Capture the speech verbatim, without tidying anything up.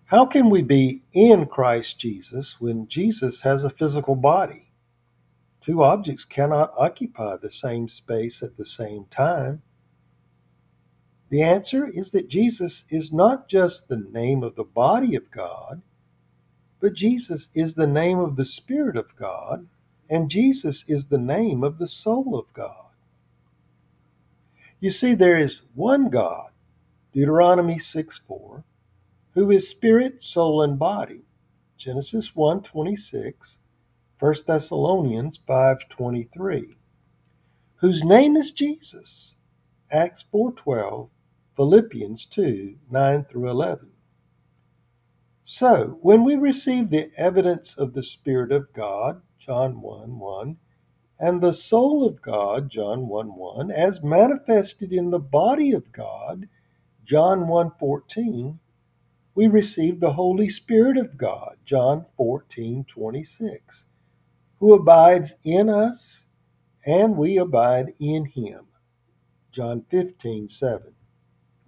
How can we be in Christ Jesus when Jesus has a physical body? Two objects cannot occupy the same space at the same time. The answer is that Jesus is not just the name of the body of God, but Jesus is the name of the Spirit of God, and Jesus is the name of the soul of God. You see, there is one God, Deuteronomy six four, who is spirit, soul, and body, Genesis one twenty-six, First Thessalonians five twenty-three, whose name is Jesus, Acts four twelve, Philippians two nine through eleven. So, when we receive the evidence of the Spirit of God, John one one, and the soul of God, John one one, as manifested in the body of God, John one fourteen, we receive the Holy Spirit of God, John fourteen twenty-six, who abides in us and we abide in him, John fifteen seven.